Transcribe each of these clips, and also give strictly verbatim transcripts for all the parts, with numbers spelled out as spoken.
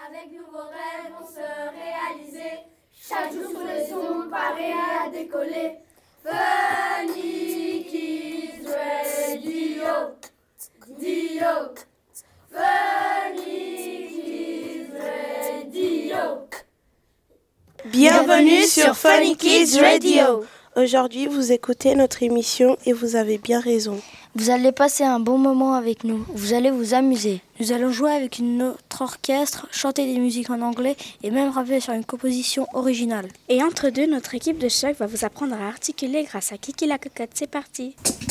Avec nous vos rêves vont se réaliser. Chaque jour sous les ondes, parés à décoller. Funny Kids Radio, Dio. Funny Kids Radio. Bienvenue sur Funny Kids Radio. Aujourd'hui, vous écoutez notre émission et vous avez bien raison. Vous allez passer un bon moment avec nous, vous allez vous amuser. Nous allons jouer avec notre orchestre, chanter des musiques en anglais et même rapper sur une composition originale. Et entre deux, notre équipe de choc va vous apprendre à articuler grâce à Kiki la cocotte. C'est parti.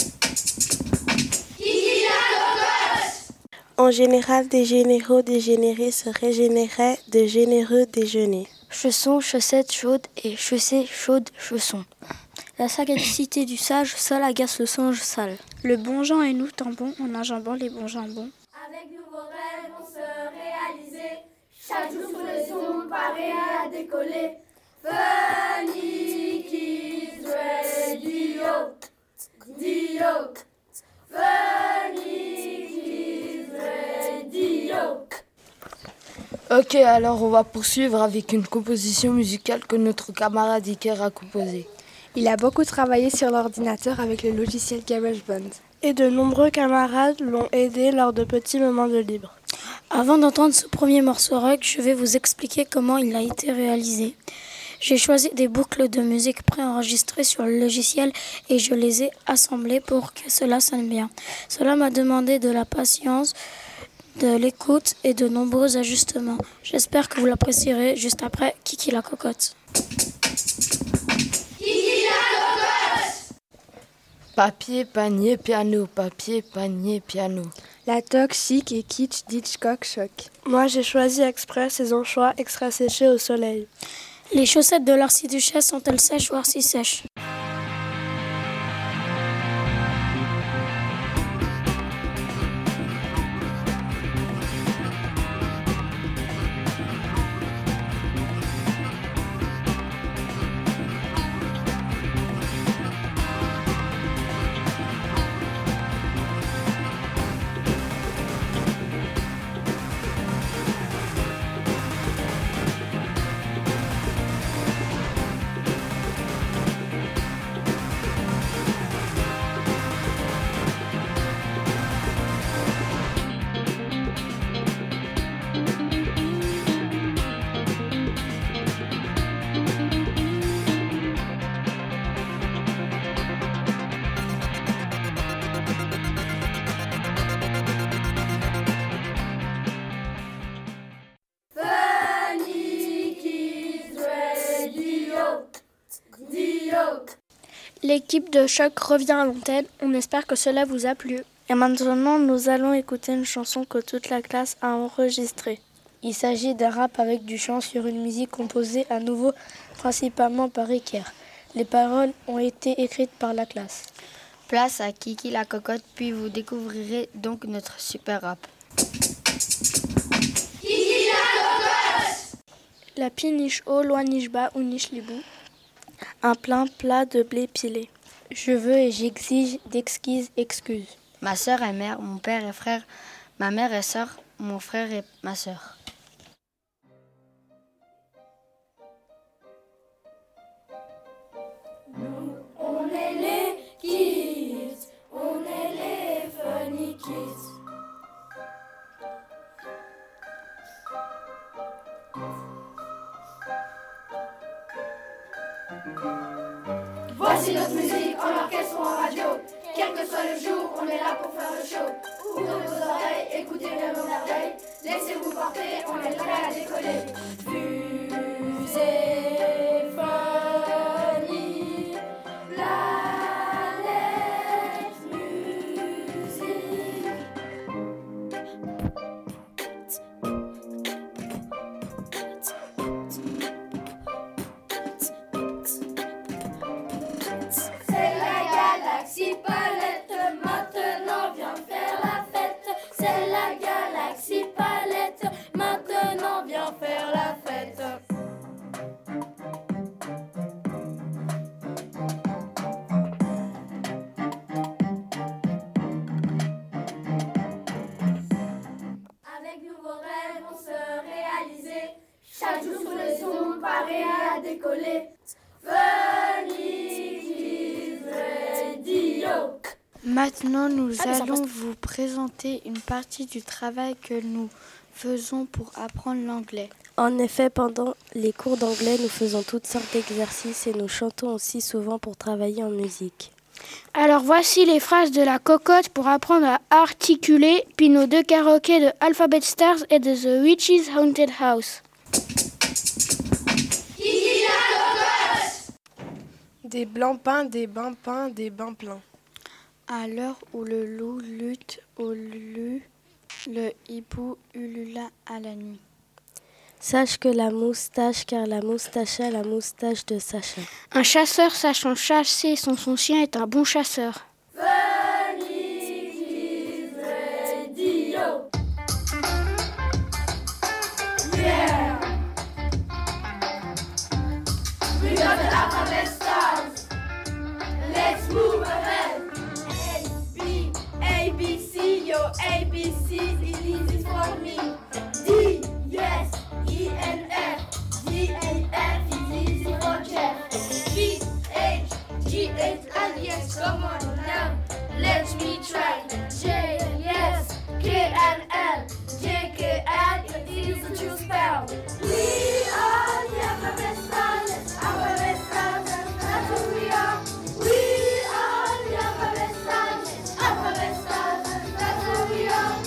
Kiki la cocotte. En général, des généraux dégénérés se régénéraient de généreux déjeuners. Chaussons, chaussettes chaudes et chaussées chaudes, chaussons. La sagacité du sage seul agace le songe sale. Le bon Jean et nous tombons en enjambant les bons jambons. Avec nous vos rêves vont se réaliser. Chaque jour sous les ondes, parés à décoller. Funny Kids Radio, Dio. Funny Kids Radio. Ok, alors on va poursuivre avec une composition musicale que notre camarade Iker a composée. Il a beaucoup travaillé sur l'ordinateur avec le logiciel GarageBand. Et de nombreux camarades l'ont aidé lors de petits moments de libre. Avant d'entendre ce premier morceau rock, je vais vous expliquer comment il a été réalisé. J'ai choisi des boucles de musique préenregistrées sur le logiciel et je les ai assemblées pour que cela sonne bien. Cela m'a demandé de la patience, de l'écoute et de nombreux ajustements. J'espère que vous l'apprécierez juste après Kiki la cocotte. Papier, panier, piano, papier, panier, piano. La toxique et kitsch d'Hitchcock choc. Moi j'ai choisi exprès saison choix extra séché au soleil. Les chaussettes de l'archiduchesse sont-elles sèches ou archi-sèches ? L'équipe de choc revient à l'antenne. On espère que cela vous a plu. Et maintenant, nous allons écouter une chanson que toute la classe a enregistrée. Il s'agit d'un rap avec du chant sur une musique composée à nouveau principalement par Iker. Les paroles ont été écrites par la classe. Place à Kiki la cocotte, puis vous découvrirez donc notre super rap. Kiki la cocotte. La pie niche haut, loin niche bas ou niche les bouts. Un plein plat de blé pilé. Je veux et j'exige d'exquises excuses. Ma sœur est mère, mon père est frère, ma mère est sœur, mon frère est ma sœur. Nous, on est les kids, on est les funny kids. Voici notre musique en orchestre ou en radio. Quel que soit le jour, on est là pour faire le show. Ouvrez vos oreilles, écoutez bien nos merveilles. Laissez-vous porter, on est prêt à décoller. Fusée, funny, planète, musique. C'est la galaxie palette, maintenant viens faire la fête. C'est la galaxie palette, parés à décoller. Funny Kids Radio. Maintenant, nous Ah, allons vous présenter une partie du travail que nous faisons pour apprendre l'anglais. En effet, pendant les cours d'anglais, nous faisons toutes sortes d'exercices et nous chantons aussi souvent pour travailler en musique. Alors voici les phrases de la cocotte pour apprendre à articuler, puis nos deux karaokés de Alphabet Stars et de The Witch's Haunted House. Des blancs pins, des bains peints, des bains pleins. À l'heure où le loup lutte au lu, le hibou ulula à la nuit. Sache que la moustache, car la moustache a la moustache de Sacha. Un chasseur sachant chasser son, son chien est un bon chasseur. Funny Kids Radio. Yeah. We got the alphabet stars. Let's move ahead. A, B, A, B, C, yo, A, B, C, it easy for me. D, yes, E, N, F, D, and F is easy for Jeff. G, H, G, H, and yes, come on now, let me try. J, yes, K, and L, J, K, L, it is a true spell. We are the alphabet stars, alphabet stars, that's who we are. We are the alphabet stars, alphabet stars, that's who we are.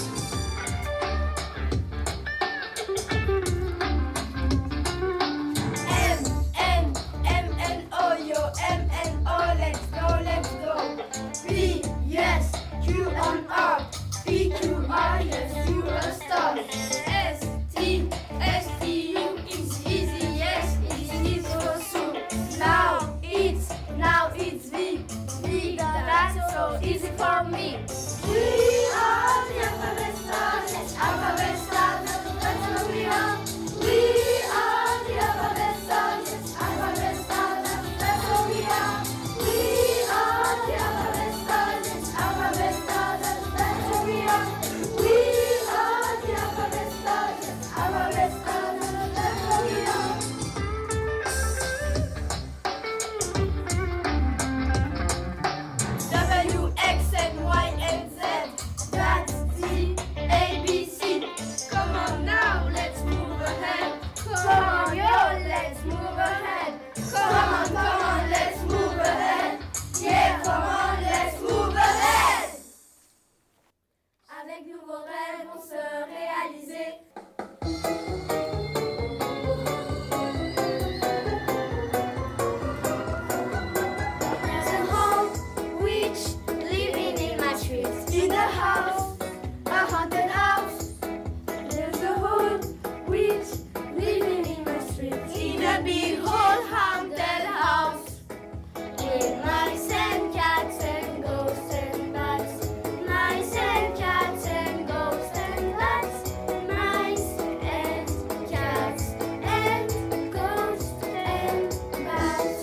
M, N, M, N, O, yo, M, N, O, let's go, let's go. P, yes, Q, and R, P, Q, R, yes, you a star. S, T, S, T, U, it's easy, yes, it's easy for soon. Now it's, now it's V, V, that's so easy for me. We are the alphabet stars, alphabet stars, that's who we are. We are the alphabet stars, alphabet stars, that's who we are. We are the alphabet stars, alphabet stars, that's who we are. We are the alphabet stars, alphabet stars, that's who we are. W, X, and Y, and Z, that's D, A, B, C. Come on now, let's move ahead. Come on, yo, let's move ahead. Come on, come on, let's move ahead. Yeah, come on, let's move ahead. Avec nouveaux rêves, on se réaliser. There's a whole witch living in my streets. In the house, a haunted house. There's a whole witch living in my streets. In a big old haunted house. With mice and cats and ghosts and bats. Mice and cats and ghosts and bats. Mice and cats and ghosts and bats.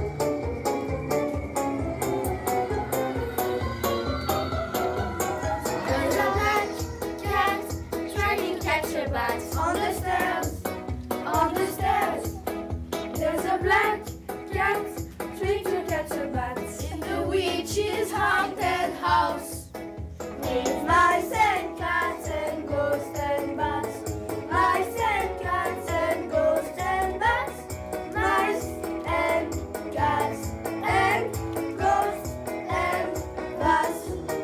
There's a black cat trying to catch a bat on the stairs, on the stairs. There's a black cat trying to catch a bat in the witch's haunted house. With mice and cats and ghosts and bats. Mice and cats and ghosts and bats. Mice and cats and ghosts and bats.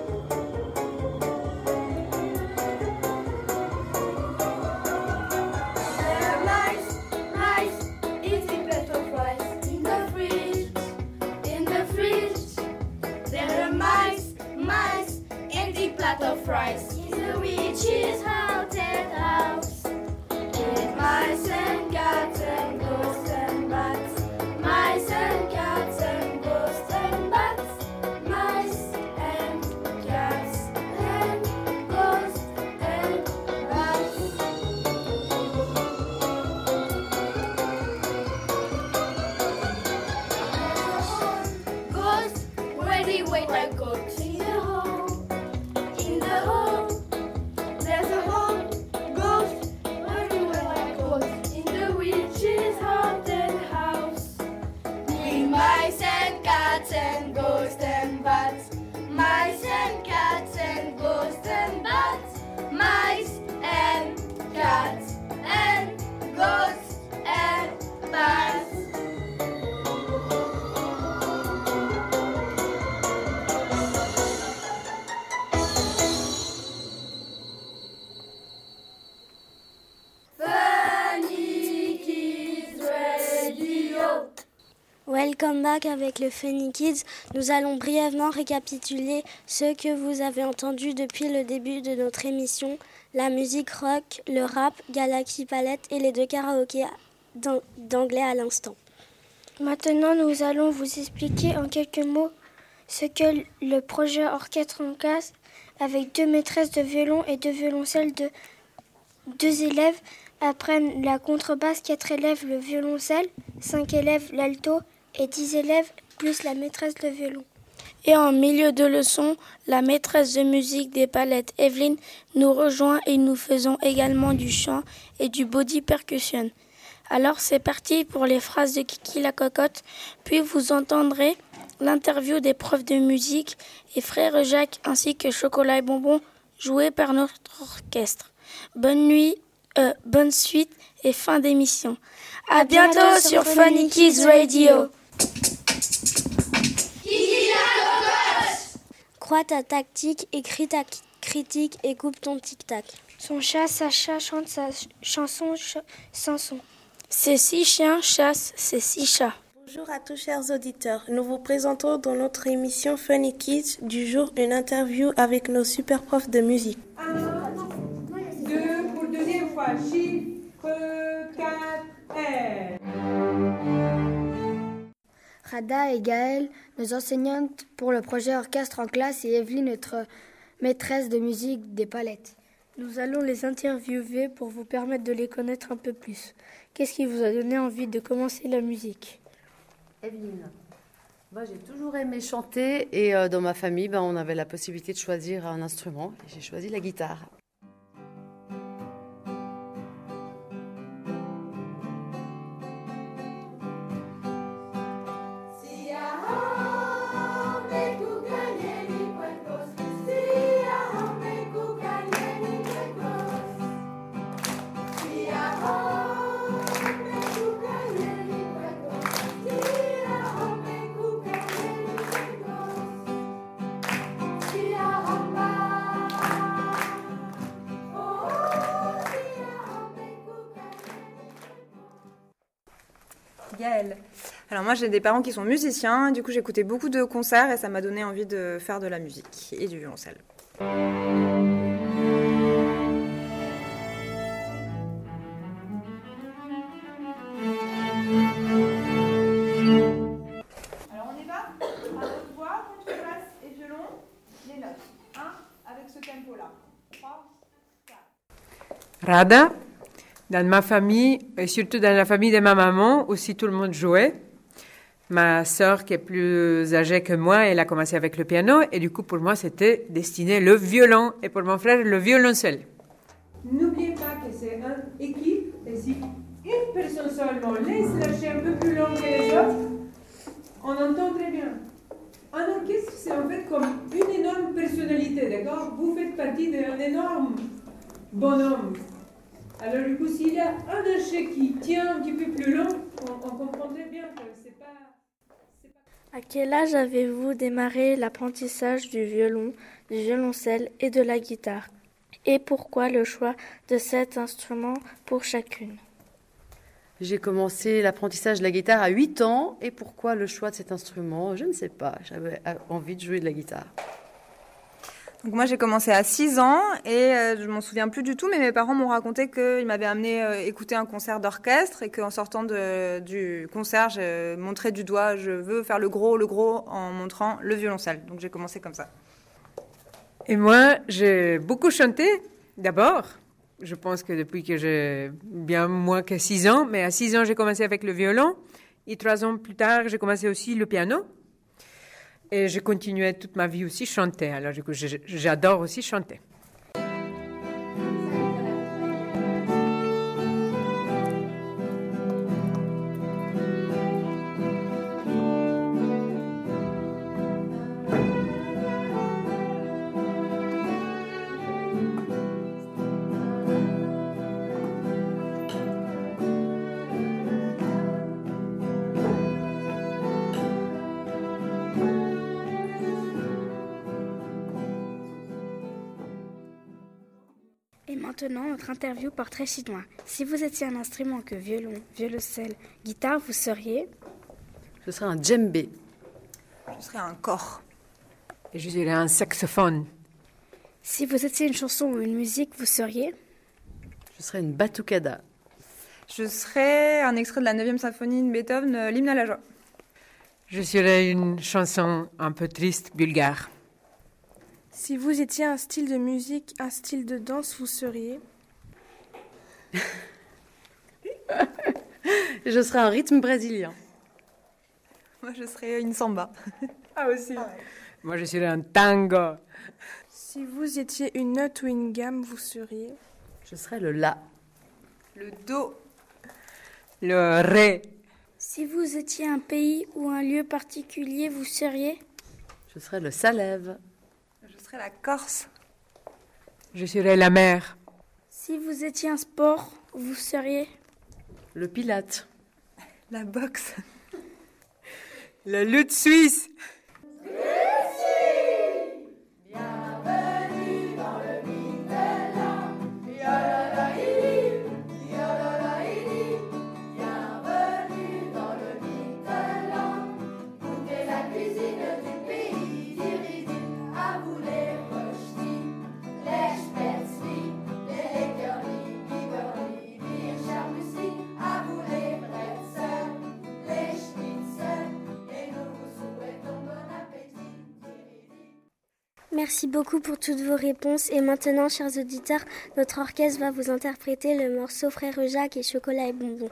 There are mice, mice eating little fries in the fridge, in the fridge. There are mice, mice in the plate of fries. Welcome back avec le Funny Kids. Nous allons brièvement récapituler ce que vous avez entendu depuis le début de notre émission. La musique rock, le rap, Galaxy Palette et les deux karaokés d'anglais à l'instant. Maintenant, nous allons vous expliquer en quelques mots ce que le projet Orchestre en classe avec deux maîtresses de violon et deux violoncelles de deux élèves apprennent la contrebasse, quatre élèves le violoncelle, cinq élèves l'alto et dix élèves plus la maîtresse de violon. Et en milieu de leçon, la maîtresse de musique des palettes, Evelyne, nous rejoint et nous faisons également du chant et du body percussion. Alors c'est parti pour les phrases de Kiki la cocotte, puis vous entendrez l'interview des profs de musique et Frère Jacques ainsi que Chocolat et Bonbons joués par notre orchestre. Bonne nuit, euh, bonne suite et fin d'émission. À, à bientôt, bientôt sur Funny Kids Radio. Kiki la cocotte. Crois ta tactique, écris ta critique et coupe ton tic-tac. Son chat, Sacha, chante sa chanson, ch- chanson. C'est six chiens chassent, c'est six chats. Bonjour à tous chers auditeurs. Nous vous présentons dans notre émission Funny Kids du jour une interview avec nos super profs de musique. Un, deux, pour deuxième fois, chiffre quatre, R. Rada et Gaëlle, nos enseignantes pour le projet Orchestre en classe et Evelyne, notre maîtresse de musique des palettes. Nous allons les interviewer pour vous permettre de les connaître un peu plus. Qu'est-ce qui vous a donné envie de commencer la musique ? Evelyne, moi j'ai toujours aimé chanter et euh, dans ma famille, ben, on avait la possibilité de choisir un instrument et j'ai choisi la guitare. Gaëlle. Alors moi j'ai des parents qui sont musiciens, du coup j'écoutais beaucoup de concerts et ça m'a donné envie de faire de la musique et du violoncelle. Alors on y va ? À votre voix, contrebasse et violon, les notes. un avec ce tempo-là. trois, quatre. Rada. Dans ma famille, et surtout dans la famille de ma maman, aussi tout le monde jouait. Ma sœur, qui est plus âgée que moi, elle a commencé avec le piano. Et du coup, pour moi, c'était destiné le violon. Et pour mon frère, le violoncelle. N'oubliez pas que c'est une équipe. Et si une personne seulement laisse lâcher un peu plus long que les autres, on entend très bien. Un orchestre, c'est en fait comme une énorme personnalité, d'accord ? Vous faites partie d'un énorme bonhomme. Alors du coup, s'il y a un lâcher qui tient un petit peu plus long, on, on comprend très bien que c'est pas, c'est pas... À quel âge avez-vous démarré l'apprentissage du violon, du violoncelle et de la guitare ? Et pourquoi le choix de cet instrument pour chacune ? J'ai commencé l'apprentissage de la guitare à huit ans. Et pourquoi le choix de cet instrument ? Je ne sais pas. J'avais envie de jouer de la guitare. Donc moi j'ai commencé à six ans et euh, je m'en souviens plus du tout, mais mes parents m'ont raconté qu'ils m'avaient amené euh, écouter un concert d'orchestre et qu'en sortant de, du concert, j'ai montré du doigt, je veux faire le gros, le gros, en montrant le violoncelle. Donc j'ai commencé comme ça. Et moi, j'ai beaucoup chanté d'abord. Je pense que depuis que j'ai bien moins que six ans, mais à six ans j'ai commencé avec le violon et trois ans plus tard j'ai commencé aussi le piano. Et j'ai continué toute ma vie aussi chanter. Alors du coup, j'adore aussi chanter. Maintenant, notre interview portrait chinois. Si vous étiez un instrument que violon, violoncelle, guitare, vous seriez ? Je serai un djembé. Je serai un cor. Et je serai un saxophone. Si vous étiez une chanson ou une musique, vous seriez? Je serai une batucada. Je serai un extrait de la neuvième symphonie de Beethoven, l'hymne à la joie. Je serai une chanson un peu triste, bulgare. Si vous étiez un style de musique, un style de danse, vous seriez? Je serai un rythme brésilien. Moi, je serais une samba. Ah aussi. Ah ouais. Moi, je serais un tango. Si vous étiez une note ou une gamme, vous seriez? Je serais le la. Le do. Le ré. Si vous étiez un pays ou un lieu particulier, vous seriez? Je serais le Salève. Je serais la Corse. Je serais la mer. Si vous étiez un sport, vous seriez? Le pilate. La boxe. La lutte suisse. Bienvenue dans le Mittelland. Yalalaïli, yalalaïli. Bienvenue dans le Mittelland. Goûtez la cuisine du pays d'Iris. À vous les rösti, les spätzli, les leckerli, biberli, birchermusli. À vous les bretzels, les schnitzel. Et nous vous souhaitons bon appétit. Merci beaucoup pour toutes vos réponses. Et maintenant, chers auditeurs, notre orchestre va vous interpréter le morceau Frère Jacques et Chocolat et Bonbons.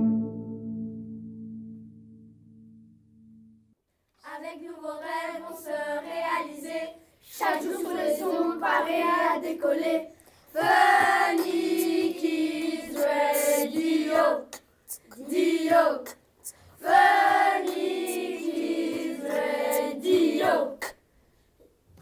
Avec nouveaux rêves, on se décoller. Funny Kids Radio, Dio, Funny